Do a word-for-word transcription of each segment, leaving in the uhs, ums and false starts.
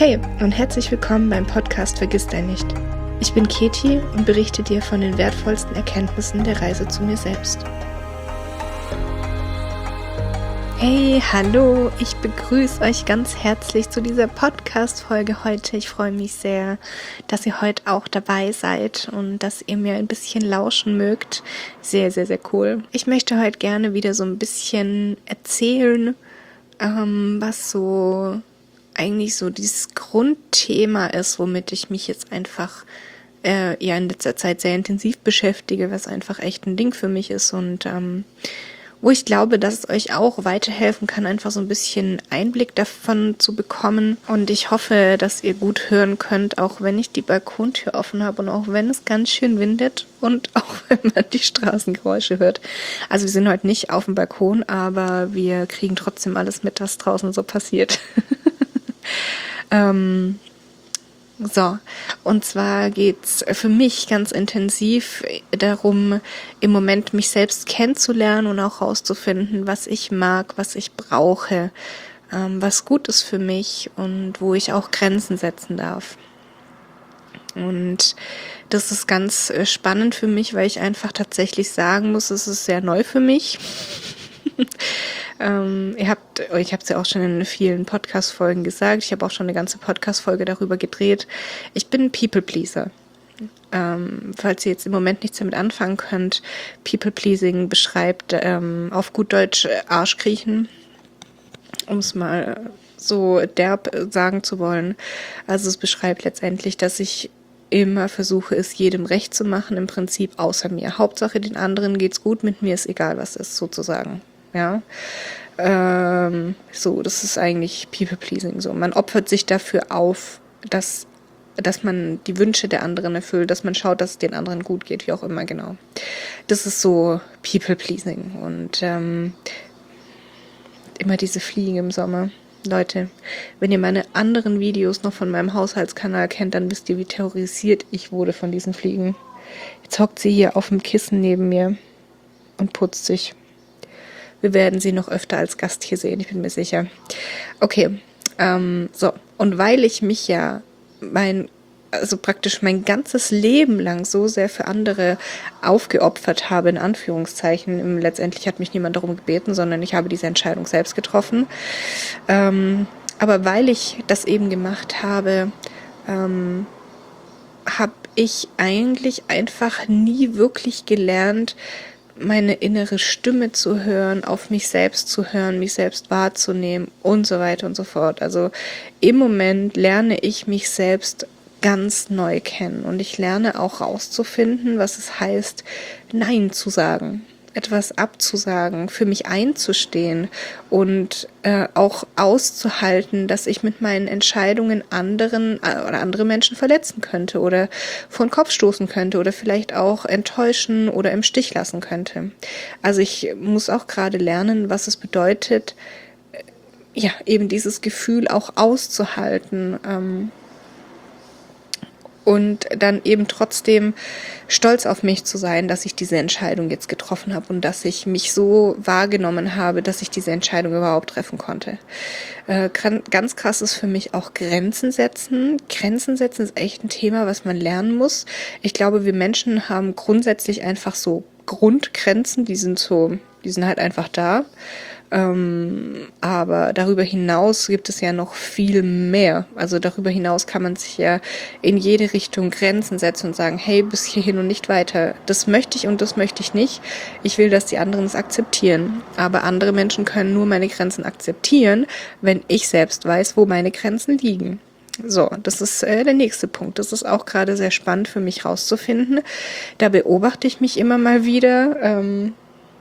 Hey und herzlich willkommen beim Podcast Vergiss dein nicht. Ich bin Keti und berichte dir von den wertvollsten Erkenntnissen der Reise zu mir selbst. Hey, hallo, ich begrüße euch ganz herzlich zu dieser Podcast-Folge heute. Ich freue mich sehr, dass ihr heute auch dabei seid und dass ihr mir ein bisschen lauschen mögt. Sehr, sehr, sehr cool. Ich möchte heute gerne wieder so ein bisschen erzählen, ähm, was so eigentlich so dieses Grundthema ist, womit ich mich jetzt einfach äh, ja in letzter Zeit sehr intensiv beschäftige, was einfach echt ein Ding für mich ist und ähm, wo ich glaube, dass es euch auch weiterhelfen kann, einfach so ein bisschen Einblick davon zu bekommen. Und ich hoffe, dass ihr gut hören könnt, auch wenn ich die Balkontür offen habe und auch wenn es ganz schön windet und auch wenn man die Straßengeräusche hört. Also wir sind heute nicht auf dem Balkon, aber wir kriegen trotzdem alles mit, was draußen so passiert. ähm... So, und zwar geht's für mich ganz intensiv darum, im Moment mich selbst kennenzulernen und auch rauszufinden, was ich mag, was ich brauche, ähm, was gut ist für mich und wo ich auch Grenzen setzen darf. Und das ist ganz spannend für mich, weil ich einfach tatsächlich sagen muss, es ist sehr neu für mich. Ähm, ihr habt, ich habe es ja auch schon in vielen Podcast-Folgen gesagt, ich habe auch schon eine ganze Podcast-Folge darüber gedreht. Ich bin ein People-Pleaser. Ähm, falls ihr jetzt im Moment nichts damit anfangen könnt, People-Pleasing beschreibt ähm, auf gut Deutsch Arschkriechen, um es mal so derb sagen zu wollen. Also es beschreibt letztendlich, dass ich immer versuche, es jedem recht zu machen, im Prinzip außer mir. Hauptsache den anderen geht's gut, mit mir ist egal, was ist, sozusagen. Ja, ähm, so, das ist eigentlich People-Pleasing. So, man opfert sich dafür auf, dass, dass man die Wünsche der anderen erfüllt, dass man schaut, dass es den anderen gut geht, wie auch immer, genau. Das ist so People-Pleasing und ähm, immer diese Fliegen im Sommer. Leute, wenn ihr meine anderen Videos noch von meinem Haushaltskanal kennt, dann wisst ihr, wie terrorisiert ich wurde von diesen Fliegen. Jetzt hockt sie hier auf dem Kissen neben mir und putzt sich. Wir werden sie noch öfter als Gast hier sehen, ich bin mir sicher. Okay, ähm, so. Und weil ich mich ja mein, also praktisch mein ganzes Leben lang so sehr für andere aufgeopfert habe, in Anführungszeichen, letztendlich hat mich niemand darum gebeten, sondern ich habe diese Entscheidung selbst getroffen. Ähm, aber weil ich das eben gemacht habe, ähm, habe ich eigentlich einfach nie wirklich gelernt, meine innere Stimme zu hören, auf mich selbst zu hören, mich selbst wahrzunehmen und so weiter und so fort. Also im Moment lerne ich mich selbst ganz neu kennen und ich lerne auch rauszufinden, was es heißt, Nein zu sagen, etwas abzusagen, für mich einzustehen und äh, auch auszuhalten, dass ich mit meinen Entscheidungen anderen äh, oder andere Menschen verletzen könnte oder vor den Kopf stoßen könnte oder vielleicht auch enttäuschen oder im Stich lassen könnte. Also ich muss auch gerade lernen, was es bedeutet, äh, ja, eben dieses Gefühl auch auszuhalten, ähm, und dann eben trotzdem stolz auf mich zu sein, dass ich diese Entscheidung jetzt getroffen habe und dass ich mich so wahrgenommen habe, dass ich diese Entscheidung überhaupt treffen konnte. Äh, ganz krass ist für mich auch Grenzen setzen. Grenzen setzen ist echt ein Thema, was man lernen muss. Ich glaube, wir Menschen haben grundsätzlich einfach so Grundgrenzen, die sind so, die sind halt einfach da. Ähm, aber darüber hinaus gibt es ja noch viel mehr. Also darüber hinaus kann man sich ja in jede Richtung Grenzen setzen und sagen, hey, bis hierhin und nicht weiter. Das möchte ich und das möchte ich nicht. Ich will, dass die anderen es akzeptieren. Aber andere Menschen können nur meine Grenzen akzeptieren, wenn ich selbst weiß, wo meine Grenzen liegen. So, das ist äh, der nächste Punkt. Das ist auch gerade sehr spannend für mich rauszufinden. Da beobachte ich mich immer mal wieder, ähm,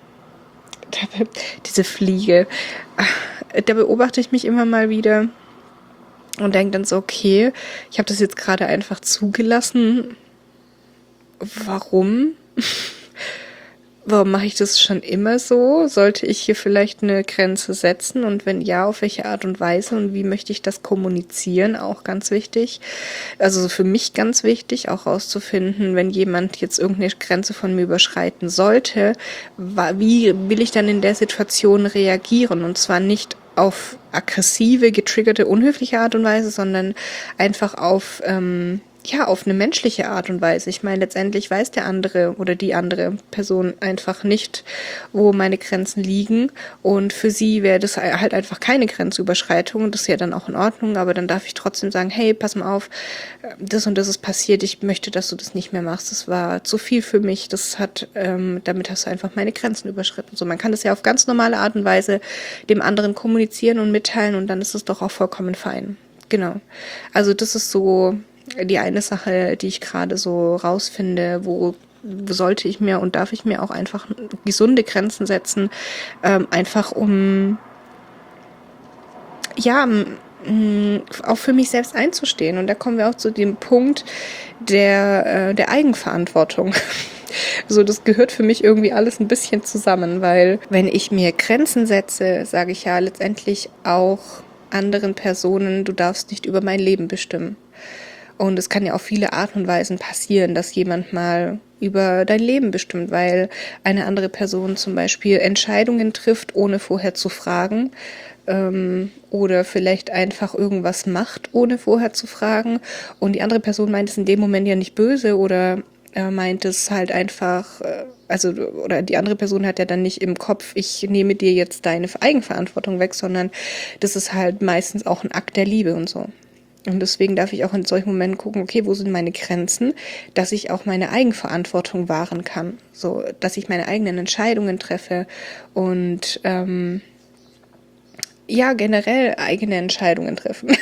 diese Fliege, da beobachte ich mich immer mal wieder und denke dann so, okay, ich habe das jetzt gerade einfach zugelassen. Warum? Warum mache ich das schon immer so? Sollte ich hier vielleicht eine Grenze setzen? Und wenn ja, auf welche Art und Weise? Und wie möchte ich das kommunizieren? Auch ganz wichtig. Also für mich ganz wichtig, auch rauszufinden, wenn jemand jetzt irgendeine Grenze von mir überschreiten sollte, wie will ich dann in der Situation reagieren? Und zwar nicht auf aggressive, getriggerte, unhöfliche Art und Weise, sondern einfach auf, ähm, ja, auf eine menschliche Art und Weise. Ich meine, letztendlich weiß der andere oder die andere Person einfach nicht, wo meine Grenzen liegen. Und für sie wäre das halt einfach keine Grenzüberschreitung. Das ist ja dann auch in Ordnung. Aber dann darf ich trotzdem sagen, hey, pass mal auf, das und das ist passiert. Ich möchte, dass du das nicht mehr machst. Das war zu viel für mich. Das hat, ähm, damit hast du einfach meine Grenzen überschritten. So, man kann das ja auf ganz normale Art und Weise dem anderen kommunizieren und mitteilen. Und dann ist es doch auch vollkommen fein. Genau. Also das ist so die eine Sache, die ich gerade so rausfinde, wo sollte ich mir und darf ich mir auch einfach gesunde Grenzen setzen, ähm, einfach um, ja, m- auch für mich selbst einzustehen. Und da kommen wir auch zu dem Punkt der, äh, der Eigenverantwortung. So, das gehört für mich irgendwie alles ein bisschen zusammen, weil wenn ich mir Grenzen setze, sage ich ja letztendlich auch anderen Personen, du darfst nicht über mein Leben bestimmen. Und es kann ja auf viele Arten und Weisen passieren, dass jemand mal über dein Leben bestimmt, weil eine andere Person zum Beispiel Entscheidungen trifft, ohne vorher zu fragen, ähm, oder vielleicht einfach irgendwas macht, ohne vorher zu fragen. Und die andere Person meint es in dem Moment ja nicht böse oder äh, meint es halt einfach, äh, also, oder die andere Person hat ja dann nicht im Kopf, ich nehme dir jetzt deine Eigenverantwortung weg, sondern das ist halt meistens auch ein Akt der Liebe und so. Und deswegen darf ich auch in solchen Momenten gucken, okay, wo sind meine Grenzen, dass ich auch meine Eigenverantwortung wahren kann, so, dass ich meine eigenen Entscheidungen treffe und ähm, ja, generell eigene Entscheidungen treffen.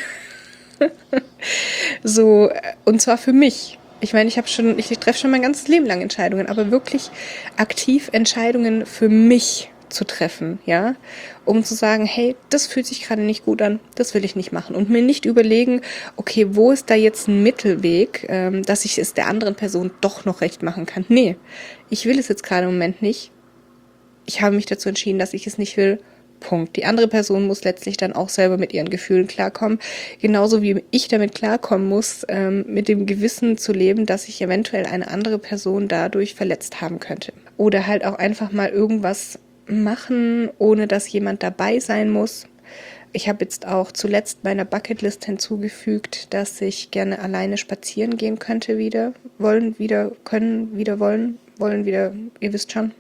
So, und zwar für mich. Ich meine, ich habe schon, ich treffe schon mein ganzes Leben lang Entscheidungen, aber wirklich aktiv Entscheidungen für mich zu treffen, ja, um zu sagen, hey, das fühlt sich gerade nicht gut an, das will ich nicht machen und mir nicht überlegen, okay, wo ist da jetzt ein Mittelweg, ähm, dass ich es der anderen Person doch noch recht machen kann. Nee, ich will es jetzt gerade im Moment nicht. Ich habe mich dazu entschieden, dass ich es nicht will. Punkt. Die andere Person muss letztlich dann auch selber mit ihren Gefühlen klarkommen. Genauso wie ich damit klarkommen muss, ähm, mit dem Gewissen zu leben, dass ich eventuell eine andere Person dadurch verletzt haben könnte. Oder halt auch einfach mal irgendwas machen, ohne dass jemand dabei sein muss. Ich habe jetzt auch zuletzt meiner Bucketlist hinzugefügt, dass ich gerne alleine spazieren gehen könnte wieder. Wollen, wieder, können, wieder wollen, wollen, wieder, ihr wisst schon.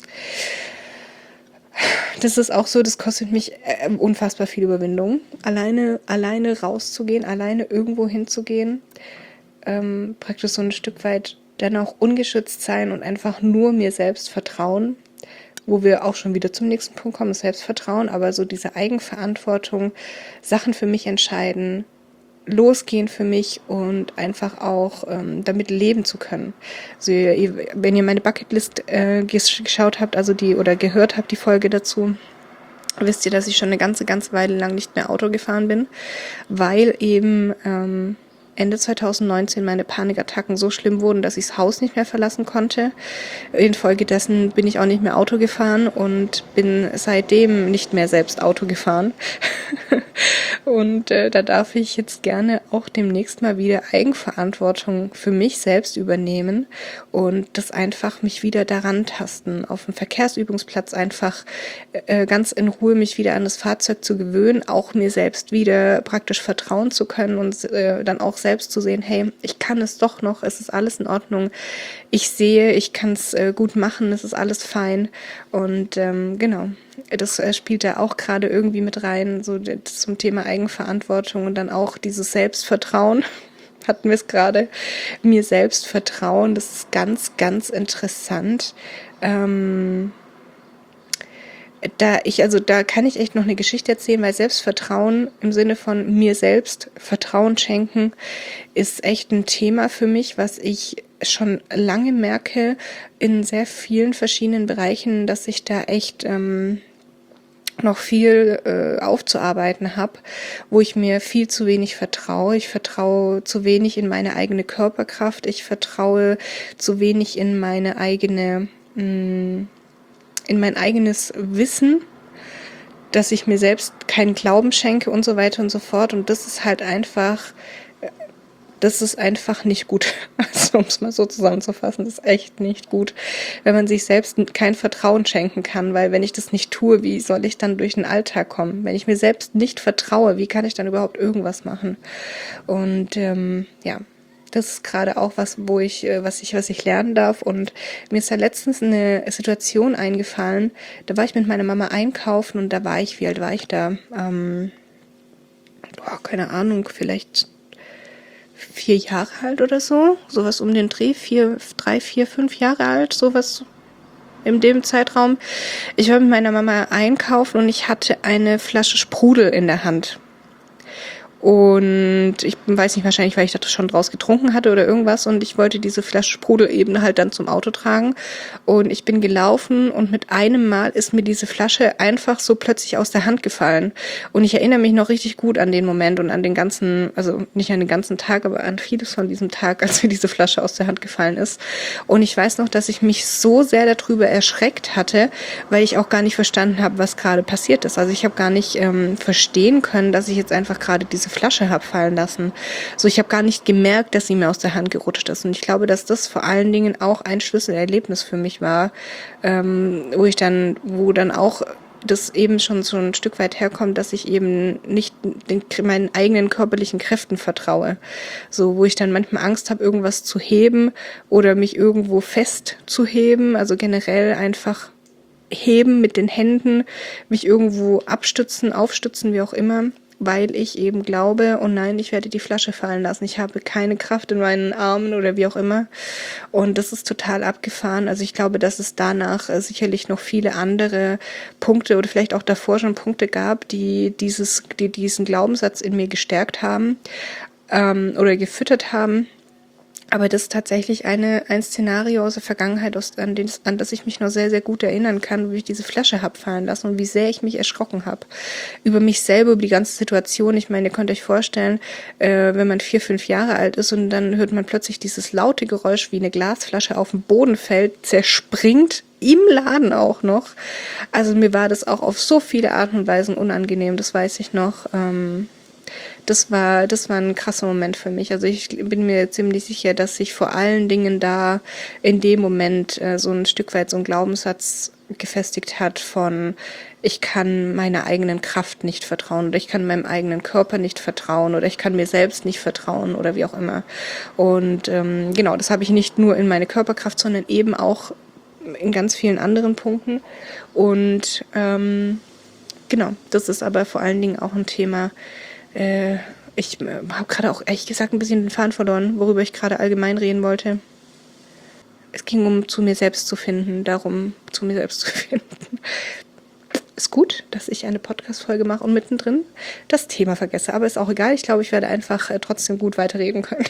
Das ist auch so, das kostet mich äh, unfassbar viel Überwindung. Alleine, alleine rauszugehen, alleine irgendwo hinzugehen, ähm, praktisch so ein Stück weit dann auch ungeschützt sein und einfach nur mir selbst vertrauen, wo wir auch schon wieder zum nächsten Punkt kommen, Selbstvertrauen, aber so diese Eigenverantwortung, Sachen für mich entscheiden, losgehen für mich und einfach auch ähm, damit leben zu können. Also ihr, wenn ihr meine Bucketlist äh, geschaut habt, also die oder gehört habt, die Folge dazu, wisst ihr, dass ich schon eine ganze, ganze Weile lang nicht mehr Auto gefahren bin, weil eben ähm, Ende zwanzig neunzehn meine Panikattacken so schlimm wurden, dass ich das Haus nicht mehr verlassen konnte. Infolgedessen bin ich auch nicht mehr Auto gefahren und bin seitdem nicht mehr selbst Auto gefahren. Und äh, da darf ich jetzt gerne auch demnächst mal wieder Eigenverantwortung für mich selbst übernehmen und das einfach mich wieder daran tasten, auf dem Verkehrsübungsplatz einfach äh, ganz in Ruhe mich wieder an das Fahrzeug zu gewöhnen, auch mir selbst wieder praktisch vertrauen zu können und äh, dann auch selbst zu sehen, hey, ich kann es doch noch, es ist alles in Ordnung, ich sehe, ich kann es äh, gut machen, es ist alles fein und ähm, genau, das äh, spielt da auch gerade irgendwie mit rein, so zum Thema Eigenverantwortung und dann auch dieses Selbstvertrauen, hatten wir es gerade, mir selbst vertrauen, das ist ganz, ganz interessant. Ähm, Da ich, also da kann ich echt noch eine Geschichte erzählen, weil Selbstvertrauen im Sinne von mir selbst Vertrauen schenken ist echt ein Thema für mich, was ich schon lange merke in sehr vielen verschiedenen Bereichen, dass ich da echt ähm, noch viel äh, aufzuarbeiten habe, wo ich mir viel zu wenig vertraue. Ich vertraue zu wenig in meine eigene Körperkraft. Ich vertraue zu wenig in meine eigene mh, in mein eigenes Wissen, dass ich mir selbst keinen Glauben schenke und so weiter und so fort. Und das ist halt einfach das ist einfach nicht gut. Also, um es mal so zusammenzufassen, das ist echt nicht gut, wenn man sich selbst kein Vertrauen schenken kann, weil wenn ich das nicht tue, wie soll ich dann durch den Alltag kommen? Wenn ich mir selbst nicht vertraue, wie kann ich dann überhaupt irgendwas machen? Und ähm, ja, das ist gerade auch was, wo ich, was ich, was ich lernen darf. Und mir ist da letztens eine Situation eingefallen. Da war ich mit meiner Mama einkaufen und da war ich, wie alt war ich da? Ähm, boah, keine Ahnung, vielleicht vier Jahre alt oder so. Sowas um den Dreh, vier, drei, vier, fünf Jahre alt, sowas in dem Zeitraum. Ich war mit meiner Mama einkaufen und ich hatte eine Flasche Sprudel in der Hand. Und ich weiß nicht, wahrscheinlich, weil ich das schon draus getrunken hatte oder irgendwas. Und ich wollte diese Flasche Sprudel eben halt dann zum Auto tragen. Und ich bin gelaufen und mit einem Mal ist mir diese Flasche einfach so plötzlich aus der Hand gefallen. Und ich erinnere mich noch richtig gut an den Moment und an den ganzen, also nicht an den ganzen Tag, aber an vieles von diesem Tag, als mir diese Flasche aus der Hand gefallen ist. Und ich weiß noch, dass ich mich so sehr darüber erschreckt hatte, weil ich auch gar nicht verstanden habe, was gerade passiert ist. Also ich habe gar nicht ähm, verstehen können, dass ich jetzt einfach gerade diese Flasche habe fallen lassen. So, ich habe gar nicht gemerkt, dass sie mir aus der Hand gerutscht ist. Und ich glaube, dass das vor allen Dingen auch ein Schlüsselerlebnis für mich war, ähm, wo ich dann, wo dann auch das eben schon so ein Stück weit herkommt, dass ich eben nicht den, meinen eigenen körperlichen Kräften vertraue. So, wo ich dann manchmal Angst habe, irgendwas zu heben oder mich irgendwo festzuheben. Also generell einfach heben mit den Händen, mich irgendwo abstützen, aufstützen, wie auch immer, weil ich eben glaube, oh nein, ich werde die Flasche fallen lassen. Ich habe keine Kraft in meinen Armen oder wie auch immer. Und das ist total abgefahren. Also ich glaube, dass es danach äh, sicherlich noch viele andere Punkte oder vielleicht auch davor schon Punkte gab, die dieses, die diesen Glaubenssatz in mir gestärkt haben ähm, oder gefüttert haben. Aber das ist tatsächlich eine, ein Szenario aus der Vergangenheit, aus, an, den, an das ich mich noch sehr, sehr gut erinnern kann, wie ich diese Flasche habe fallen lassen und wie sehr ich mich erschrocken habe. Über mich selber, über die ganze Situation. Ich meine, ihr könnt euch vorstellen, äh, wenn man vier, fünf Jahre alt ist und dann hört man plötzlich dieses laute Geräusch, wie eine Glasflasche auf den Boden fällt, zerspringt, im Laden auch noch. Also mir war das auch auf so viele Arten und Weisen unangenehm, das weiß ich noch. Ähm, Das war, das war ein krasser Moment für mich. Also ich bin mir ziemlich sicher, dass sich vor allen Dingen da in dem Moment äh, so ein Stück weit so ein Glaubenssatz gefestigt hat von, ich kann meiner eigenen Kraft nicht vertrauen oder ich kann meinem eigenen Körper nicht vertrauen oder ich kann mir selbst nicht vertrauen oder wie auch immer. Und ähm, genau, das habe ich nicht nur in meine Körperkraft, sondern eben auch in ganz vielen anderen Punkten. Und ähm, genau, das ist aber vor allen Dingen auch ein Thema. Äh, ich äh, habe gerade auch ehrlich gesagt ein bisschen den Faden verloren, worüber ich gerade allgemein reden wollte. Es ging um zu mir selbst zu finden, darum zu mir selbst zu finden. Ist gut, dass ich eine Podcast-Folge mache und mittendrin das Thema vergesse, aber ist auch egal. Ich glaube, ich werde einfach äh, trotzdem gut weiterreden können.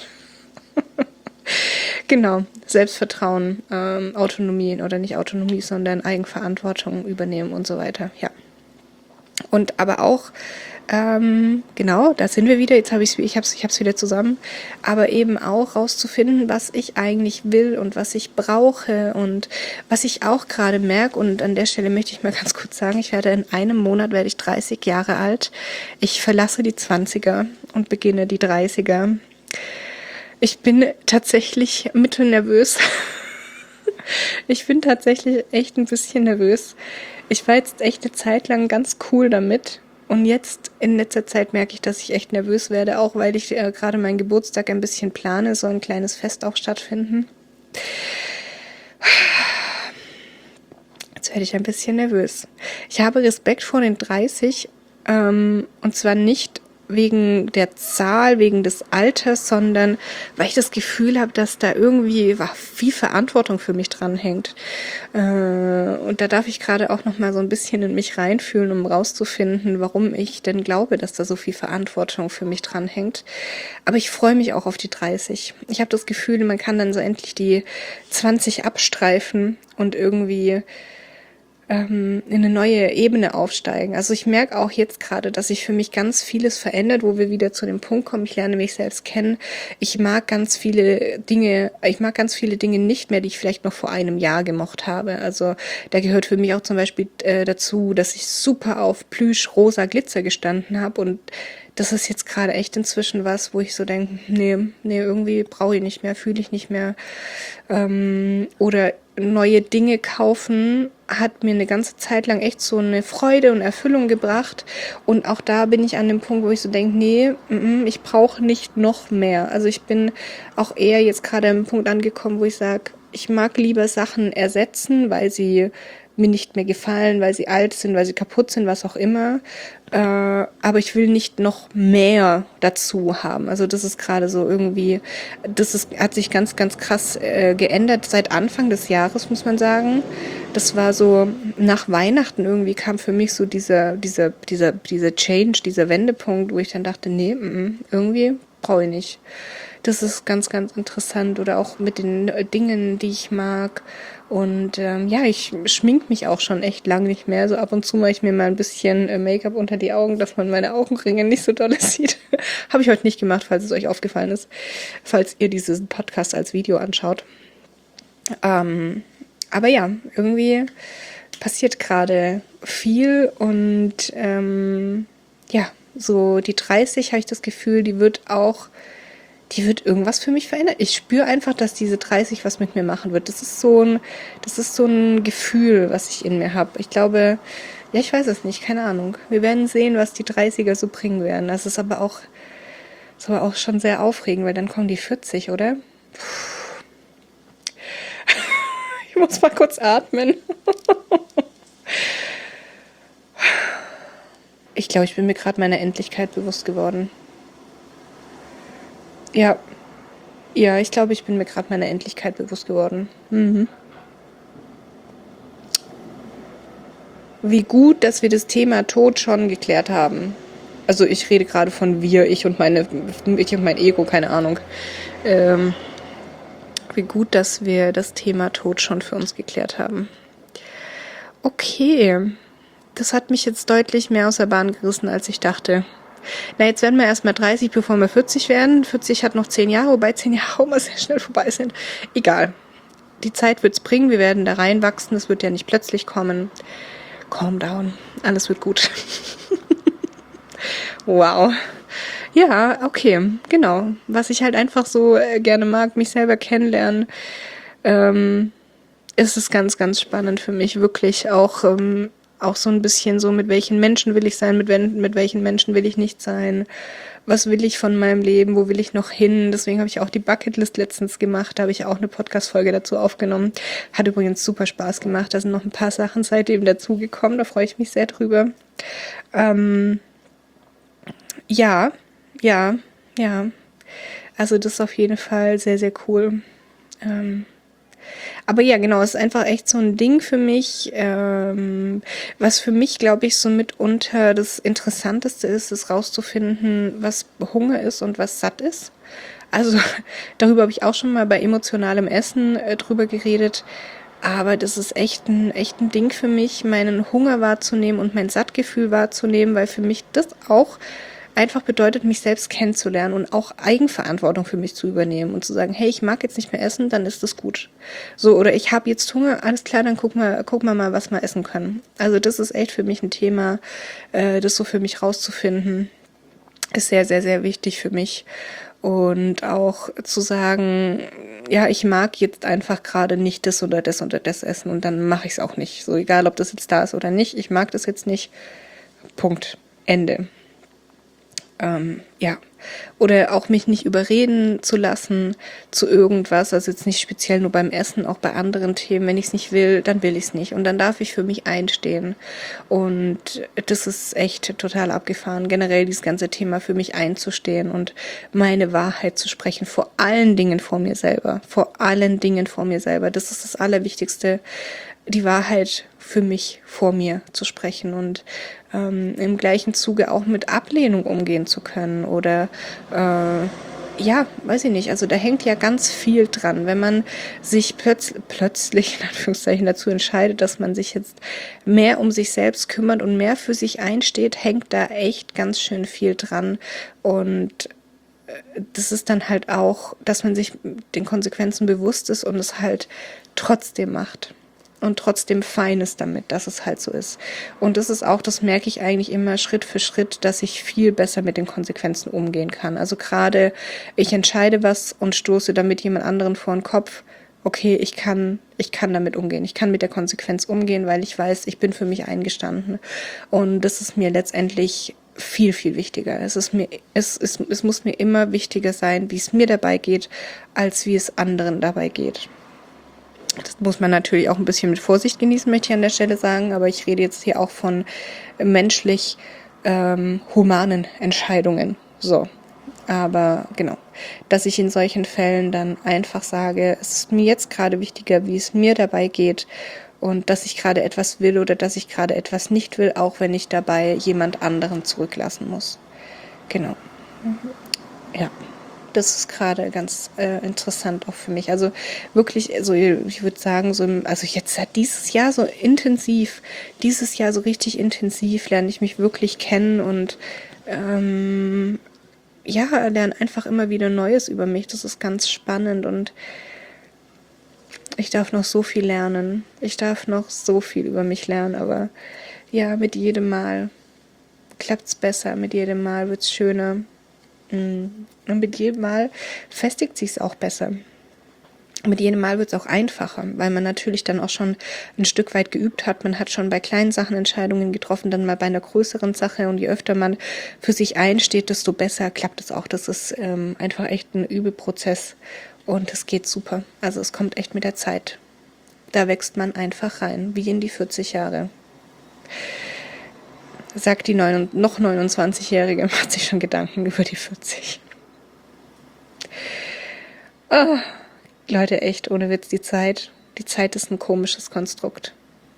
Genau, Selbstvertrauen, ähm, Autonomie oder nicht Autonomie, sondern Eigenverantwortung übernehmen und so weiter. Ja. Und aber auch Ähm, genau, da sind wir wieder. Jetzt habe ich ich habe ich habe es wieder zusammen. Aber eben auch rauszufinden, was ich eigentlich will und was ich brauche und was ich auch gerade merke. Und an der Stelle möchte ich mal ganz kurz sagen, ich werde in einem Monat werde ich dreißig Jahre alt. Ich verlasse die zwanziger und beginne die dreißiger. Ich bin tatsächlich mittelnervös. Ich bin tatsächlich echt ein bisschen nervös. Ich war jetzt echt eine Zeit lang ganz cool damit. Und jetzt in letzter Zeit merke ich, dass ich echt nervös werde, auch weil ich äh, gerade meinen Geburtstag ein bisschen plane, soll ein kleines Fest auch stattfinden. Jetzt werde ich ein bisschen nervös. Ich habe Respekt vor den dreißig, ähm, und zwar nicht wegen der Zahl, wegen des Alters, sondern weil ich das Gefühl habe, dass da irgendwie viel Verantwortung für mich dranhängt. Äh, und da darf ich gerade auch noch mal so ein bisschen in mich reinfühlen, um rauszufinden, warum ich denn glaube, dass da so viel Verantwortung für mich dranhängt. Aber ich freue mich auch auf die dreißig. Ich habe das Gefühl, man kann dann so endlich die zwanzig abstreifen und irgendwie ähm, in eine neue Ebene aufsteigen. Also ich merke auch jetzt gerade, dass sich für mich ganz vieles verändert, wo wir wieder zu dem Punkt kommen, ich lerne mich selbst kennen. Ich mag ganz viele Dinge, ich mag ganz viele Dinge nicht mehr, die ich vielleicht noch vor einem Jahr gemocht habe. Also da gehört für mich auch zum Beispiel äh, dazu, dass ich super auf Plüsch, rosa Glitzer gestanden habe, und das ist jetzt gerade echt inzwischen was, wo ich so denke, nee, nee, irgendwie brauche ich nicht mehr, fühle ich nicht mehr. Ähm, oder neue Dinge kaufen hat mir eine ganze Zeit lang echt so eine Freude und Erfüllung gebracht. Und auch da bin ich an dem Punkt, wo ich so denke, nee, mm, ich brauche nicht noch mehr. Also ich bin auch eher jetzt gerade am Punkt angekommen, wo ich sage, ich mag lieber Sachen ersetzen, weil sie mir nicht mehr gefallen, weil sie alt sind, weil sie kaputt sind, was auch immer. Äh, aber ich will nicht noch mehr dazu haben. Also das ist gerade so irgendwie, das ist, hat sich ganz, ganz krass äh, geändert seit Anfang des Jahres, muss man sagen. Das war so, nach Weihnachten irgendwie kam für mich so dieser, dieser, dieser, dieser Change, dieser Wendepunkt, wo ich dann dachte, nee, m -m, irgendwie brauche ich nicht. Das ist ganz, ganz interessant. Oder auch mit den Dingen, die ich mag. Und ähm, ja, ich schmink mich auch schon echt lang nicht mehr. So ab und zu mache ich mir mal ein bisschen äh, Make-up unter die Augen, dass man meine Augenringe nicht so doll sieht. Habe ich heute nicht gemacht, falls es euch aufgefallen ist. Falls ihr diesen Podcast als Video anschaut. Ähm, aber ja, irgendwie passiert gerade viel. Und ähm, ja, so die dreißig habe ich das Gefühl, die wird auch die wird irgendwas für mich verändern. Ich spüre einfach, dass diese dreißig was mit mir machen wird. Das ist so ein, das ist so ein Gefühl, was ich in mir habe. Ich glaube, ja, ich weiß es nicht, keine Ahnung. Wir werden sehen, was die dreißiger so bringen werden. Das ist aber auch, ist aber auch schon sehr aufregend, weil dann kommen die vierzig, oder? Puh. Ich muss mal kurz atmen. Ich glaube, ich bin mir gerade meiner Endlichkeit bewusst geworden. Ja, ja, ich glaube, ich bin mir gerade meiner Endlichkeit bewusst geworden. Mhm. Wie gut, dass wir das Thema Tod schon geklärt haben. Also ich rede gerade von wir, ich und meine, ich und mein Ego, keine Ahnung. Ähm, wie gut, dass wir das Thema Tod schon für uns geklärt haben. Okay, das hat mich jetzt deutlich mehr aus der Bahn gerissen, als ich dachte. Na, jetzt werden wir erstmal dreißig, bevor wir vierzig werden. vierzig hat noch zehn Jahre, wobei zehn Jahre auch mal sehr schnell vorbei sind. Egal. Die Zeit wird's bringen, wir werden da reinwachsen, das wird ja nicht plötzlich kommen. Calm down, alles wird gut. Wow. Ja, okay, genau. Was ich halt einfach so äh, gerne mag, mich selber kennenlernen, ähm, ist es ganz, ganz spannend für mich, wirklich auch... Ähm, Auch so ein bisschen so, mit welchen Menschen will ich sein, mit, wenn, mit welchen Menschen will ich nicht sein, was will ich von meinem Leben, wo will ich noch hin. Deswegen habe ich auch die Bucketlist letztens gemacht, da habe ich auch eine Podcast-Folge dazu aufgenommen. Hat übrigens super Spaß gemacht, da sind noch ein paar Sachen seitdem dazugekommen, da freue ich mich sehr drüber. Ähm, ja, ja, ja, also das ist auf jeden Fall sehr, sehr cool. Ähm, Aber ja, genau, es ist einfach echt so ein Ding für mich, ähm, was für mich, glaube ich, so mitunter das Interessanteste ist, ist rauszufinden, was Hunger ist und was satt ist. Also darüber habe ich auch schon mal bei emotionalem Essen äh, drüber geredet, aber das ist echt ein, echt ein Ding für mich, meinen Hunger wahrzunehmen und mein Sattgefühl wahrzunehmen, weil für mich das auch einfach bedeutet, mich selbst kennenzulernen und auch Eigenverantwortung für mich zu übernehmen und zu sagen, hey, ich mag jetzt nicht mehr essen, dann ist das gut. So, oder ich habe jetzt Hunger, alles klar, dann guck mal, guck mal mal, was wir essen können. Also das ist echt für mich ein Thema, äh, das so für mich rauszufinden, ist sehr, sehr, sehr wichtig für mich. Und auch zu sagen, ja, ich mag jetzt einfach gerade nicht das oder das oder das essen und dann mache ich es auch nicht. So egal, ob das jetzt da ist oder nicht, ich mag das jetzt nicht. Punkt. Ende. Ähm, ja, oder auch mich nicht überreden zu lassen zu irgendwas, also jetzt nicht speziell nur beim Essen, auch bei anderen Themen. Wenn ich es nicht will, dann will ich es nicht und dann darf ich für mich einstehen und das ist echt total abgefahren, generell dieses ganze Thema für mich einzustehen und meine Wahrheit zu sprechen, vor allen Dingen vor mir selber, vor allen Dingen vor mir selber, das ist das Allerwichtigste, die Wahrheit für mich vor mir zu sprechen und ähm, im gleichen Zuge auch mit Ablehnung umgehen zu können oder äh, ja, weiß ich nicht, also da hängt ja ganz viel dran. Wenn man sich plötz plötzlich, in Anführungszeichen, dazu entscheidet, dass man sich jetzt mehr um sich selbst kümmert und mehr für sich einsteht, hängt da echt ganz schön viel dran. Und das ist dann halt auch, dass man sich den Konsequenzen bewusst ist und es halt trotzdem macht. Und trotzdem fein ist damit, dass es halt so ist. Und das ist auch, das merke ich eigentlich immer Schritt für Schritt, dass ich viel besser mit den Konsequenzen umgehen kann. Also gerade, ich entscheide was und stoße damit jemand anderen vor den Kopf. Okay, ich kann, ich kann damit umgehen. Ich kann mit der Konsequenz umgehen, weil ich weiß, ich bin für mich eingestanden. Und das ist mir letztendlich viel, viel wichtiger. Es ist mir, es, es, es muss mir immer wichtiger sein, wie es mir dabei geht, als wie es anderen dabei geht. Das muss man natürlich auch ein bisschen mit Vorsicht genießen, möchte ich an der Stelle sagen, aber ich rede jetzt hier auch von menschlich ähm, humanen Entscheidungen. So, aber genau, dass ich in solchen Fällen dann einfach sage, es ist mir jetzt gerade wichtiger, wie es mir dabei geht und dass ich gerade etwas will oder dass ich gerade etwas nicht will, auch wenn ich dabei jemand anderen zurücklassen muss. Genau. Ja. Das ist gerade ganz äh, interessant auch für mich. Also wirklich, also ich würde sagen, so, also jetzt seit dieses Jahr so intensiv, dieses Jahr so richtig intensiv lerne ich mich wirklich kennen und ähm, ja, lerne einfach immer wieder Neues über mich. Das ist ganz spannend und ich darf noch so viel lernen. Ich darf noch so viel über mich lernen, aber ja, mit jedem Mal klappt's besser, mit jedem Mal wird's schöner. Und mit jedem Mal festigt sich es auch besser. Mit jedem Mal wird es auch einfacher, weil man natürlich dann auch schon ein Stück weit geübt hat. Man hat schon bei kleinen Sachen Entscheidungen getroffen, dann mal bei einer größeren Sache. Und je öfter man für sich einsteht, desto besser klappt es auch. Das ist ähm, einfach echt ein Übeprozess und es geht super. Also es kommt echt mit der Zeit. Da wächst man einfach rein, wie in die vierzig Jahre. Sagt die neun, noch neunundzwanzigjährige, macht sich schon Gedanken über die vierzig. Oh, Leute, echt, ohne Witz, die Zeit. Die Zeit ist ein komisches Konstrukt.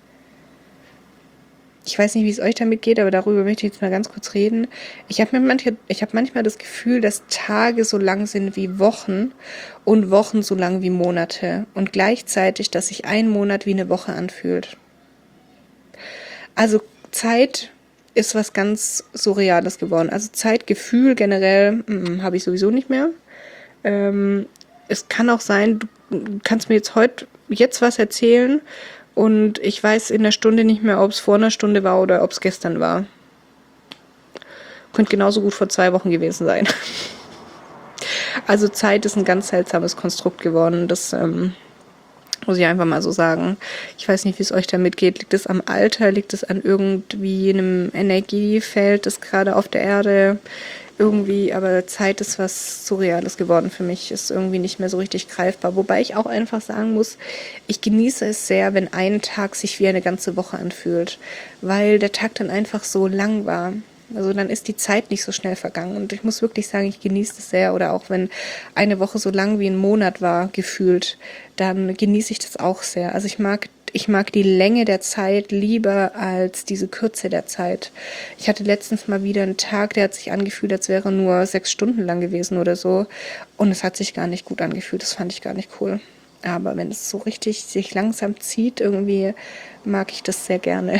Ich weiß nicht, wie es euch damit geht, aber darüber möchte ich jetzt mal ganz kurz reden. Ich habe manchmal, ich hab manchmal das Gefühl, dass Tage so lang sind wie Wochen und Wochen so lang wie Monate. Und gleichzeitig, dass sich ein Monat wie eine Woche anfühlt. Also Zeit ist was ganz Surreales geworden. Also Zeitgefühl generell habe ich sowieso nicht mehr. Ähm, es kann auch sein, du kannst mir jetzt heute jetzt was erzählen und ich weiß in der Stunde nicht mehr, ob es vor einer Stunde war oder ob es gestern war. Könnte genauso gut vor zwei Wochen gewesen sein. Also Zeit ist ein ganz seltsames Konstrukt geworden. Das ähm, muss ich einfach mal so sagen. Ich weiß nicht, wie es euch damit geht. Liegt es am Alter? Liegt es an irgendwie einem Energiefeld, das gerade auf der Erde irgendwie, aber Zeit ist was Surreales geworden für mich, ist irgendwie nicht mehr so richtig greifbar. Wobei ich auch einfach sagen muss, ich genieße es sehr, wenn ein Tag sich wie eine ganze Woche anfühlt, weil der Tag dann einfach so lang war. Also dann ist die Zeit nicht so schnell vergangen und ich muss wirklich sagen, ich genieße es sehr oder auch wenn eine Woche so lang wie ein Monat war, gefühlt, dann genieße ich das auch sehr. Also ich mag Ich mag die Länge der Zeit lieber als diese Kürze der Zeit. Ich hatte letztens mal wieder einen Tag, der hat sich angefühlt, als wäre nur sechs Stunden lang gewesen oder so. Und es hat sich gar nicht gut angefühlt. Das fand ich gar nicht cool. Aber wenn es so richtig sich langsam zieht, irgendwie mag ich das sehr gerne.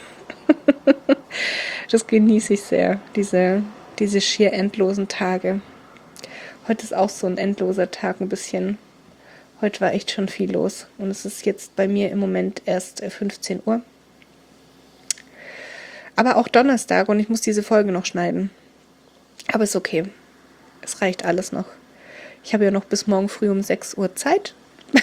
Das genieße ich sehr, diese, diese schier endlosen Tage. Heute ist auch so ein endloser Tag ein bisschen. Heute war echt schon viel los und es ist jetzt bei mir im Moment erst fünfzehn Uhr. Aber auch Donnerstag und ich muss diese Folge noch schneiden. Aber ist okay. Es reicht alles noch. Ich habe ja noch bis morgen früh um sechs Uhr Zeit.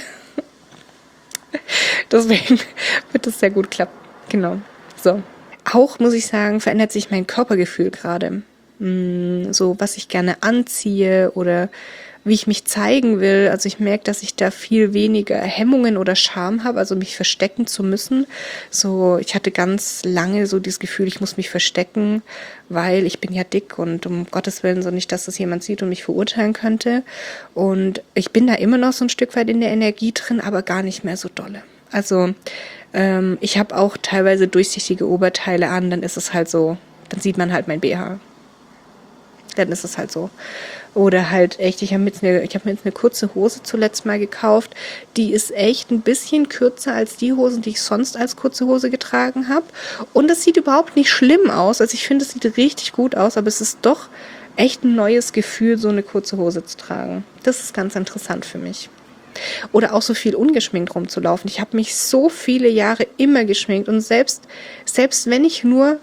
Deswegen wird es sehr gut klappen. Genau. So. Auch, muss ich sagen, verändert sich mein Körpergefühl gerade. So, was ich gerne anziehe oder wie ich mich zeigen will. Also ich merke, dass ich da viel weniger Hemmungen oder Scham habe, also mich verstecken zu müssen. So, ich hatte ganz lange so dieses Gefühl, ich muss mich verstecken, weil ich bin ja dick und um Gottes Willen so nicht, dass das jemand sieht und mich verurteilen könnte. Und ich bin da immer noch so ein Stück weit in der Energie drin, aber gar nicht mehr so dolle. Also ähm, ich habe auch teilweise durchsichtige Oberteile an, dann ist es halt so, dann sieht man halt mein B H. dann ist es halt so. Oder halt echt, ich habe mir, hab mir jetzt eine kurze Hose zuletzt mal gekauft, die ist echt ein bisschen kürzer als die Hosen, die ich sonst als kurze Hose getragen habe. Und es sieht überhaupt nicht schlimm aus, also ich finde, es sieht richtig gut aus, aber es ist doch echt ein neues Gefühl, so eine kurze Hose zu tragen. Das ist ganz interessant für mich. Oder auch so viel ungeschminkt rumzulaufen. Ich habe mich so viele Jahre immer geschminkt und selbst, selbst wenn ich nur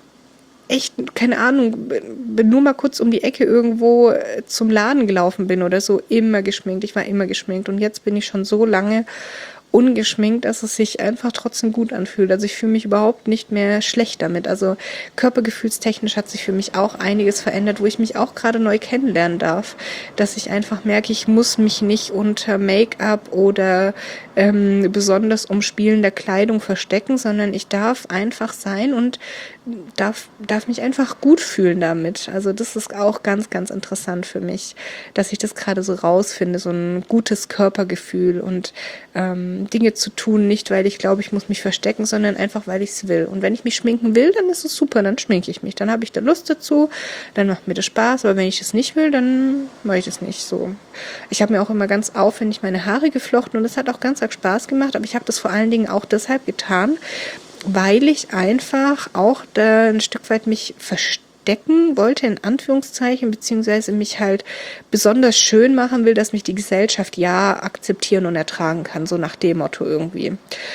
echt, keine Ahnung, bin nur mal kurz um die Ecke irgendwo zum Laden gelaufen bin oder so, immer geschminkt. Ich war immer geschminkt und jetzt bin ich schon so lange ungeschminkt, dass es sich einfach trotzdem gut anfühlt. Also ich fühle mich überhaupt nicht mehr schlecht damit. Also körpergefühlstechnisch hat sich für mich auch einiges verändert, wo ich mich auch gerade neu kennenlernen darf. Dass ich einfach merke, ich muss mich nicht unter Make-up oder ähm, besonders umspielender Kleidung verstecken, sondern ich darf einfach sein und darf, darf mich einfach gut fühlen damit. Also das ist auch ganz, ganz interessant für mich, dass ich das gerade so rausfinde, so ein gutes Körpergefühl und ähm, Dinge zu tun, nicht weil ich glaube, ich muss mich verstecken, sondern einfach, weil ich es will. Und wenn ich mich schminken will, dann ist es super, dann schminke ich mich. Dann habe ich da Lust dazu, dann macht mir das Spaß, aber wenn ich es nicht will, dann mache ich es nicht so. Ich habe mir auch immer ganz aufwendig meine Haare geflochten und das hat auch ganz arg Spaß gemacht, aber ich habe das vor allen Dingen auch deshalb getan, weil ich einfach auch da ein Stück weit mich verstecken wollte, in Anführungszeichen, beziehungsweise mich halt besonders schön machen will, dass mich die Gesellschaft ja akzeptieren und ertragen kann, so nach dem Motto irgendwie.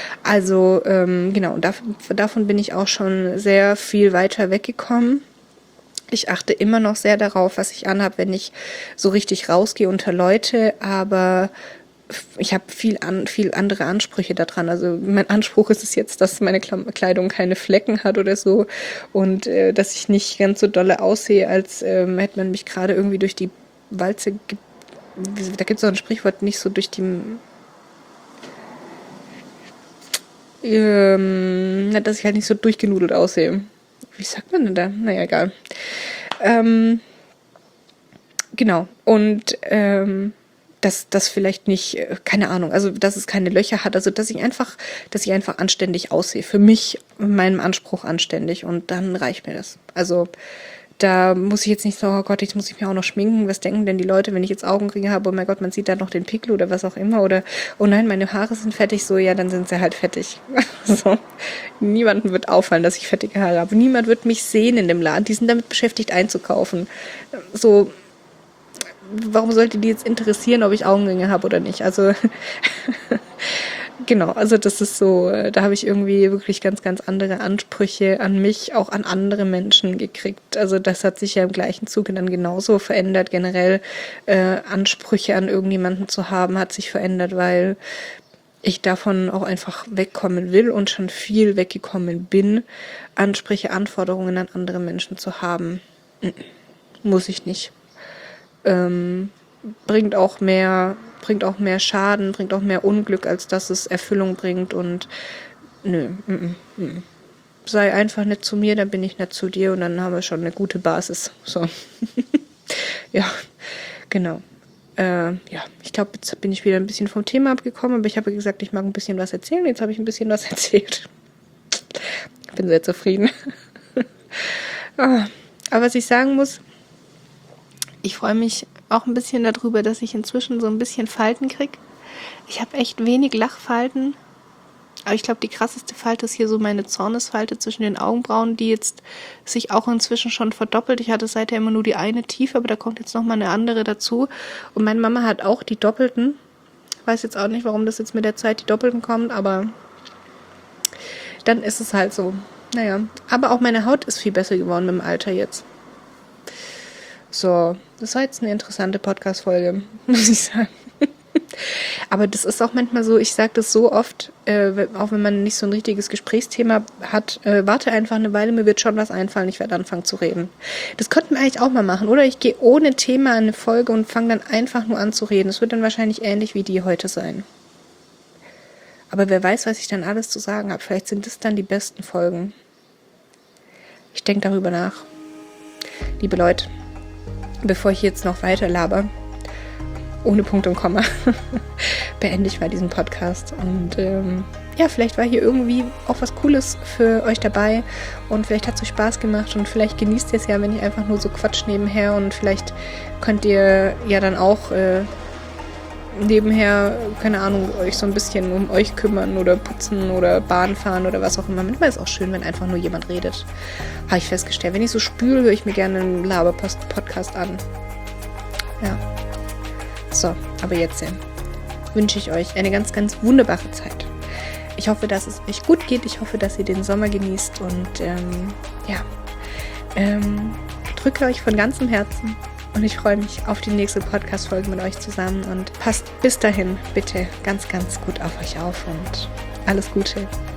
Also ähm, genau, davon, davon bin ich auch schon sehr viel weiter weggekommen. Ich achte immer noch sehr darauf, was ich anhabe, wenn ich so richtig rausgehe unter Leute, aber ich habe viel an, viel andere Ansprüche daran. Also mein Anspruch ist es jetzt, dass meine Kleidung keine Flecken hat oder so und äh, dass ich nicht ganz so dolle aussehe, als ähm, hätte man mich gerade irgendwie durch die Walze, ge- da gibt es so ein Sprichwort, nicht so durch die, ähm, dass ich halt nicht so durchgenudelt aussehe. Wie sagt man denn da? Naja, egal. Ähm, genau. Und ähm, dass das vielleicht nicht, keine Ahnung, also dass es keine Löcher hat, also dass ich einfach, dass ich einfach anständig aussehe. Für mich, meinem Anspruch anständig und dann reicht mir das. Also da muss ich jetzt nicht so, oh Gott, jetzt muss ich mir auch noch schminken, was denken denn die Leute, wenn ich jetzt Augenringe habe, oh mein Gott, man sieht da noch den Pickel oder was auch immer oder, oh nein, meine Haare sind fettig, so, ja, dann sind sie halt fettig. So. Niemandem wird auffallen, dass ich fettige Haare habe. Niemand wird mich sehen in dem Laden, die sind damit beschäftigt einzukaufen. So, warum sollte die jetzt interessieren, ob ich Augenringe habe oder nicht? Also genau, also das ist so, da habe ich irgendwie wirklich ganz, ganz andere Ansprüche an mich, auch an andere Menschen gekriegt. Also das hat sich ja im gleichen Zuge dann genauso verändert. Generell äh, Ansprüche an irgendjemanden zu haben, hat sich verändert, weil ich davon auch einfach wegkommen will und schon viel weggekommen bin, Ansprüche, Anforderungen an andere Menschen zu haben. Muss ich nicht. Ähm, bringt auch mehr, bringt auch mehr Schaden, bringt auch mehr Unglück, als dass es Erfüllung bringt und nö, m -m, m. sei einfach nett zu mir, dann bin ich nett zu dir und dann haben wir schon eine gute Basis. So. Ja, genau. Äh, ja, ich glaube, jetzt bin ich wieder ein bisschen vom Thema abgekommen, aber ich habe gesagt, ich mag ein bisschen was erzählen. Jetzt habe ich ein bisschen was erzählt. Ich bin sehr zufrieden. Aber was ich sagen muss, ich freue mich auch ein bisschen darüber, dass ich inzwischen so ein bisschen Falten kriege. Ich habe echt wenig Lachfalten, aber ich glaube, die krasseste Falte ist hier so meine Zornesfalte zwischen den Augenbrauen, die jetzt sich auch inzwischen schon verdoppelt. Ich hatte seither immer nur die eine tief, aber da kommt jetzt nochmal eine andere dazu. Und meine Mama hat auch die doppelten. Ich weiß jetzt auch nicht, warum das jetzt mit der Zeit die doppelten kommt, aber dann ist es halt so. Naja, aber auch meine Haut ist viel besser geworden mit dem Alter jetzt. So, das war jetzt eine interessante Podcast-Folge, muss ich sagen. Aber das ist auch manchmal so, ich sage das so oft, äh, auch wenn man nicht so ein richtiges Gesprächsthema hat, äh, warte einfach eine Weile, mir wird schon was einfallen, ich werde anfangen zu reden. Das könnten wir eigentlich auch mal machen, oder? Ich gehe ohne Thema in eine Folge und fange dann einfach nur an zu reden. Das wird dann wahrscheinlich ähnlich wie die heute sein. Aber wer weiß, was ich dann alles zu sagen habe. Vielleicht sind das dann die besten Folgen. Ich denke darüber nach. Liebe Leute, bevor ich jetzt noch weiter laber, ohne Punkt und Komma, beende ich mal diesen Podcast. Und ähm, ja, vielleicht war hier irgendwie auch was Cooles für euch dabei und vielleicht hat es euch Spaß gemacht und vielleicht genießt ihr es ja, wenn ich einfach nur so quatsch nebenher und vielleicht könnt ihr ja dann auch äh, nebenher, keine Ahnung, euch so ein bisschen um euch kümmern oder putzen oder Bahn fahren oder was auch immer. Manchmal ist es auch schön, wenn einfach nur jemand redet. Habe ich festgestellt. Wenn ich so spüle, höre ich mir gerne einen Laber-Podcast an. Ja. So, aber jetzt ja, wünsche ich euch eine ganz, ganz wunderbare Zeit. Ich hoffe, dass es euch gut geht. Ich hoffe, dass ihr den Sommer genießt und ähm, ja, ähm, drücke euch von ganzem Herzen. Und ich freue mich auf die nächste Podcast-Folge mit euch zusammen und passt bis dahin bitte ganz, ganz gut auf euch auf und alles Gute.